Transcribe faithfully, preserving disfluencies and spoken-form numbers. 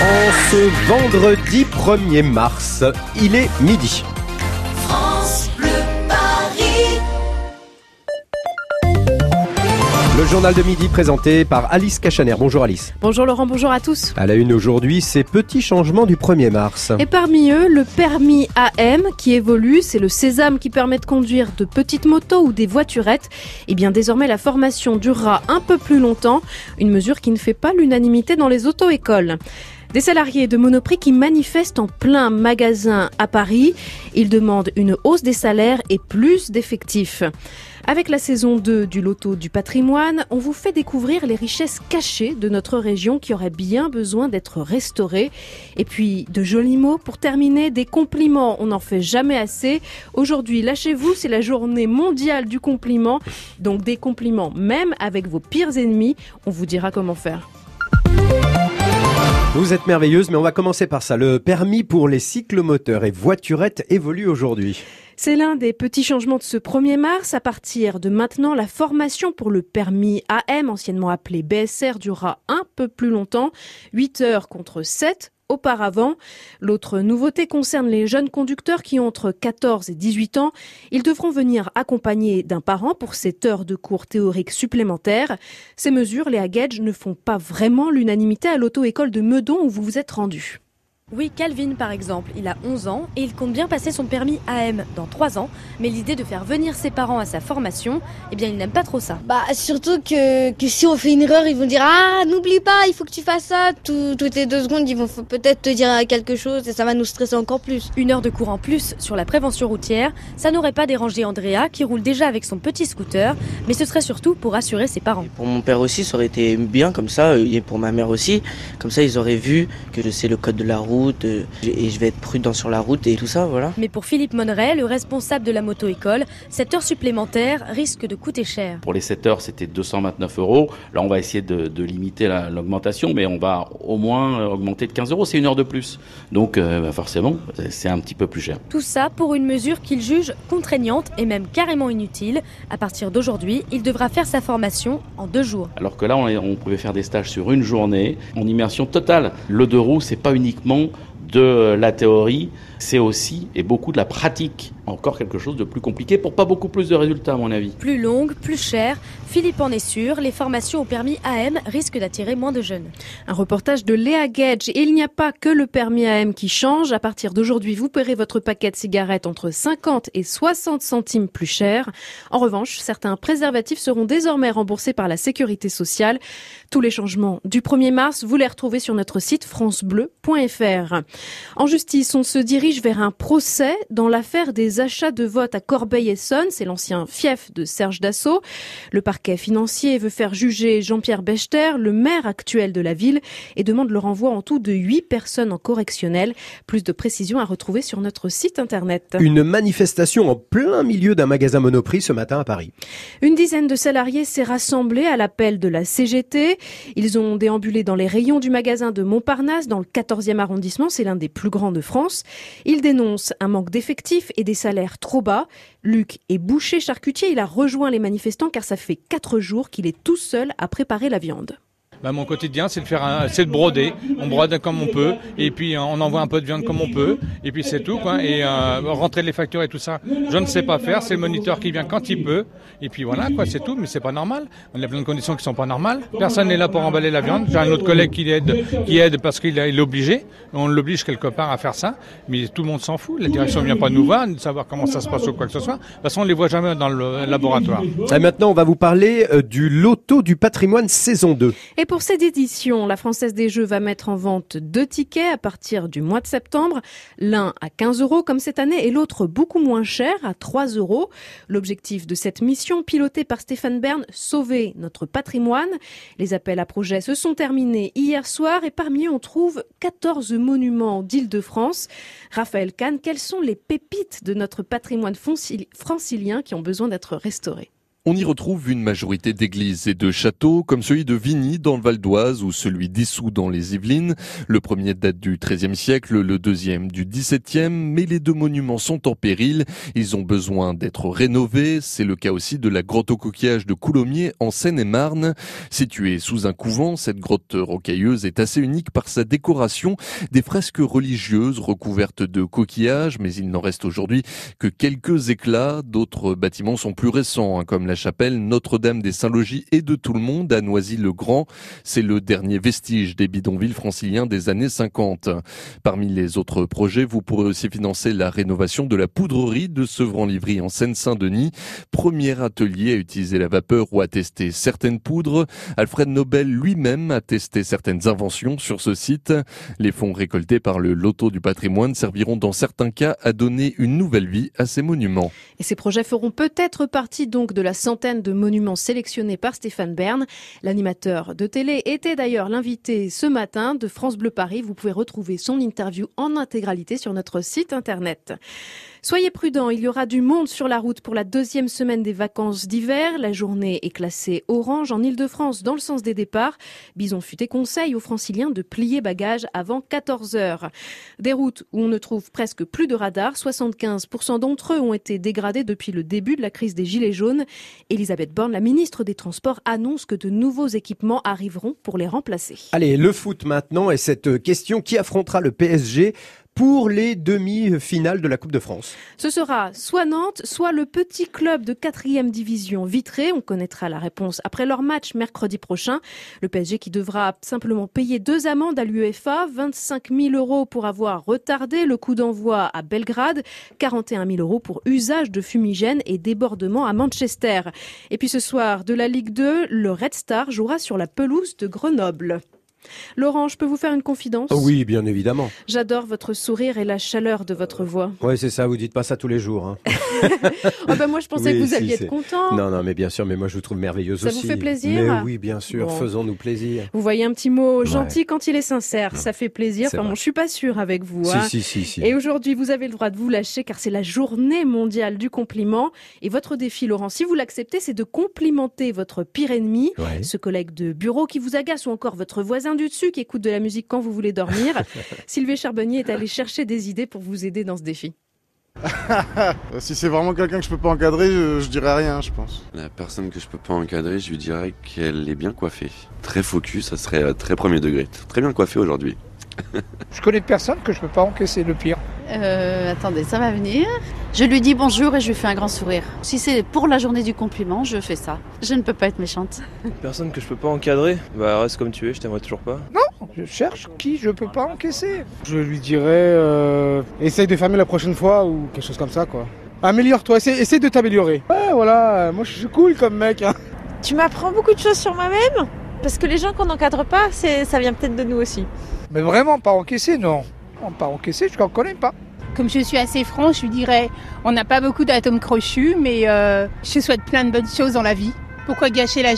En ce vendredi premier mars, il est midi. France Bleu Paris. Le journal de midi présenté par Alice Cachaner. Bonjour Alice. Bonjour Laurent, bonjour à tous. À la une aujourd'hui, ces petits changements du premier mars. Et parmi eux, le permis A M qui évolue, c'est le sésame qui permet de conduire de petites motos ou des voiturettes. Et bien désormais, la formation durera un peu plus longtemps, une mesure qui ne fait pas l'unanimité dans les auto-écoles. Des salariés de Monoprix qui manifestent en plein magasin à Paris. Ils demandent une hausse des salaires et plus d'effectifs. Avec la saison deux du Loto du patrimoine, on vous fait découvrir les richesses cachées de notre région qui auraient bien besoin d'être restaurées. Et puis, de jolis mots pour terminer, des compliments, on n'en fait jamais assez. Aujourd'hui, lâchez-vous, c'est la journée mondiale du compliment. Donc des compliments, même avec vos pires ennemis, on vous dira comment faire. Vous êtes merveilleuse, mais on va commencer par ça. Le permis pour les cyclomoteurs et voiturettes évolue aujourd'hui. C'est l'un des petits changements de ce premier mars. À partir de maintenant, la formation pour le permis A M, anciennement appelé B S R, durera un peu plus longtemps, huit heures contre sept auparavant. L'autre nouveauté concerne les jeunes conducteurs qui ont entre quatorze et dix-huit ans. Ils devront venir accompagnés d'un parent pour sept heures de cours théoriques supplémentaires. Ces mesures, les Gage, ne font pas vraiment l'unanimité à l'auto-école de Meudon où vous vous êtes rendus. Oui, Calvin par exemple, il a onze ans et il compte bien passer son permis A M dans trois ans. Mais l'idée de faire venir ses parents à sa formation, eh bien il n'aime pas trop ça. Bah surtout que, que si on fait une erreur, ils vont dire « Ah, n'oublie pas, il faut que tu fasses ça !» Tout, Toutes les deux secondes, ils vont peut-être te dire quelque chose et ça va nous stresser encore plus. Une heure de cours en plus sur la prévention routière, ça n'aurait pas dérangé Andrea qui roule déjà avec son petit scooter, mais ce serait surtout pour rassurer ses parents. Pour mon père aussi, ça aurait été bien comme ça, et pour ma mère aussi. Comme ça, ils auraient vu que je sais le code de la route et je vais être prudent sur la route et tout ça, voilà. Mais pour Philippe Monneret, le responsable de la moto-école, cette heure supplémentaire risque de coûter cher. Pour les sept heures, c'était deux cent vingt-neuf euros. Là, on va essayer de, de limiter la, l'augmentation, mais on va au moins augmenter de quinze euros. C'est une heure de plus. Donc, euh, forcément, c'est un petit peu plus cher. Tout ça pour une mesure qu'il juge contraignante et même carrément inutile. À partir d'aujourd'hui, il devra faire sa formation en deux jours. Alors que là, on, on pouvait faire des stages sur une journée, en immersion totale. Le deux roues, c'est pas uniquement de la théorie, c'est aussi et beaucoup de la pratique. Encore quelque chose de plus compliqué pour pas beaucoup plus de résultats à mon avis. Plus longue, plus chère, Philippe en est sûr, les formations au permis A M risquent d'attirer moins de jeunes. Un reportage de Léa Gage. Et il n'y a pas que le permis A M qui change. À partir d'aujourd'hui, vous paierez votre paquet de cigarettes entre cinquante et soixante centimes plus cher. En revanche, certains préservatifs seront désormais remboursés par la sécurité sociale. Tous les changements du premier mars, vous les retrouvez sur notre site francebleu point f r. En justice, on se dirige vers un procès dans l'affaire des achats de vote à Corbeil-Essonnes. C'est l'ancien fief de Serge Dassault. Le parquet financier veut faire juger Jean-Pierre Bechter, le maire actuel de la ville, et demande le renvoi en tout de huit personnes en correctionnel. Plus de précisions à retrouver sur notre site internet. Une manifestation en plein milieu d'un magasin Monoprix ce matin à Paris. Une dizaine de salariés s'est rassemblée à l'appel de la C G T. Ils ont déambulé dans les rayons du magasin de Montparnasse, dans le quatorzième arrondissement. C'est l'un des plus grands de France. Ils dénoncent un manque d'effectifs et des salaires trop bas. Luc est boucher charcutier. Il a rejoint les manifestants car ça fait quatre jours qu'il est tout seul à préparer la viande. Bah, mon quotidien, c'est de faire, un, c'est de broder. On brode comme on peut, et puis on envoie un peu de viande comme on peut, et puis c'est tout, quoi. Et euh, rentrer les factures et tout ça, je ne sais pas faire. C'est le moniteur qui vient quand il peut, et puis voilà, quoi, c'est tout. Mais c'est pas normal. On a plein de conditions qui sont pas normales. Personne n'est là pour emballer la viande. J'ai un autre collègue qui aide, qui aide parce qu'il est obligé. On l'oblige quelque part à faire ça, mais tout le monde s'en fout. La direction vient pas nous voir, de savoir comment ça se passe ou quoi que ce soit. De toute façon, on les voit jamais dans le laboratoire. Et maintenant, on va vous parler du Loto du patrimoine saison deux. Et pour cette édition, la Française des Jeux va mettre en vente deux tickets à partir du mois de septembre. L'un à quinze euros comme cette année et l'autre beaucoup moins cher à trois euros. L'objectif de cette mission, pilotée par Stéphane Bern, sauver notre patrimoine. Les appels à projets se sont terminés hier soir et parmi eux on trouve quatorze monuments d'Île-de-France. Raphaël Kahn, quelles sont les pépites de notre patrimoine francilien qui ont besoin d'être restaurés ? On y retrouve une majorité d'églises et de châteaux, comme celui de Vigny dans le Val d'Oise ou celui d'Issou dans les Yvelines. Le premier date du treizième siècle, le deuxième du dix-septième, mais les deux monuments sont en péril. Ils ont besoin d'être rénovés. C'est le cas aussi de la grotte au coquillage de Coulommiers en Seine-et-Marne. Située sous un couvent, cette grotte rocailleuse est assez unique par sa décoration. Des fresques religieuses recouvertes de coquillages, mais il n'en reste aujourd'hui que quelques éclats. D'autres bâtiments sont plus récents, hein, comme la chapelle Notre-Dame des Saints-Logis et de Tout-le-Monde à Noisy-le-Grand. C'est le dernier vestige des bidonvilles franciliens des années cinquante. Parmi les autres projets, vous pourrez aussi financer la rénovation de la poudrerie de Sevran-Livry en Seine-Saint-Denis. Premier atelier à utiliser la vapeur ou à tester certaines poudres. Alfred Nobel lui-même a testé certaines inventions sur ce site. Les fonds récoltés par le Loto du patrimoine serviront dans certains cas à donner une nouvelle vie à ces monuments. Et ces projets feront peut-être partie donc de la centaine de monuments sélectionnés par Stéphane Bern. L'animateur de télé était d'ailleurs l'invité ce matin de France Bleu Paris. Vous pouvez retrouver son interview en intégralité sur notre site internet. Soyez prudents, il y aura du monde sur la route pour la deuxième semaine des vacances d'hiver. La journée est classée orange en Ile-de-France dans le sens des départs. Bison Futé conseille aux franciliens de plier bagages avant quatorze heures. Des routes où on ne trouve presque plus de radars, soixante-quinze pour cent d'entre eux ont été dégradés depuis le début de la crise des Gilets jaunes. Elisabeth Borne, la ministre des Transports, annonce que de nouveaux équipements arriveront pour les remplacer. Allez, le foot maintenant et cette question, qui affrontera le P S G pour les demi-finales de la Coupe de France? Ce sera soit Nantes, soit le petit club de quatrième division Vitré. On connaîtra la réponse après leur match mercredi prochain. Le P S G qui devra simplement payer deux amendes à l'UEFA, vingt-cinq mille euros pour avoir retardé le coup d'envoi à Belgrade, quarante et un mille euros pour usage de fumigène et débordement à Manchester. Et puis ce soir, de la Ligue deux, le Red Star jouera sur la pelouse de Grenoble. Laurent, je peux vous faire une confidence ? Oui, bien évidemment. J'adore votre sourire et la chaleur de votre voix. Oui, c'est ça, vous dites pas ça tous les jours. Hein. oh ben moi, je pensais oui, que vous si, alliez c'est... être content. Non, non, mais bien sûr, mais moi je vous trouve merveilleuse ça aussi. Ça vous fait plaisir ? Mais oui, bien sûr, bon. Faisons-nous plaisir. Vous voyez un petit mot gentil ouais. quand il est sincère, non. ça fait plaisir. C'est enfin, bon, je suis pas sûre avec vous. Si, hein. si, si, si. Et aujourd'hui, vous avez le droit de vous lâcher car c'est la journée mondiale du compliment. Et votre défi, Laurent, si vous l'acceptez, c'est de complimenter votre pire ennemi, ouais. ce collègue de bureau qui vous agace ou encore votre voisin du dessus qui écoute de la musique quand vous voulez dormir. Sylvain Charbonnier est allé chercher des idées pour vous aider dans ce défi. Si c'est vraiment quelqu'un que je peux pas encadrer, je, je dirais rien, je pense. La personne que je peux pas encadrer, je lui dirais qu'elle est bien coiffée. Très focus, ça serait très premier degré. Très bien coiffée aujourd'hui. Je connais personne que je peux pas encaisser, le pire. Euh, attendez, ça va venir. Je lui dis bonjour et je lui fais un grand sourire. Si c'est pour la journée du compliment, je fais ça. Je ne peux pas être méchante. Personne que je peux pas encadrer, bah reste comme tu es, je t'aimerais toujours pas. Non, je cherche qui je peux pas encaisser. Je lui dirais, euh, essaye de fermer la prochaine fois ou quelque chose comme ça, quoi. Améliore-toi, essaye, essaye de t'améliorer. Ouais, voilà, moi je suis cool comme mec. Hein. Tu m'apprends beaucoup de choses sur moi-même, parce que les gens qu'on n'encadre pas, c'est, ça vient peut-être de nous aussi. Mais vraiment, pas encaisser, non. non pas encaisser, je ne connais pas. Comme je suis assez franc, je lui dirais, on n'a pas beaucoup d'atomes crochus, mais euh, je souhaite plein de bonnes choses dans la vie. Pourquoi gâcher la journée ?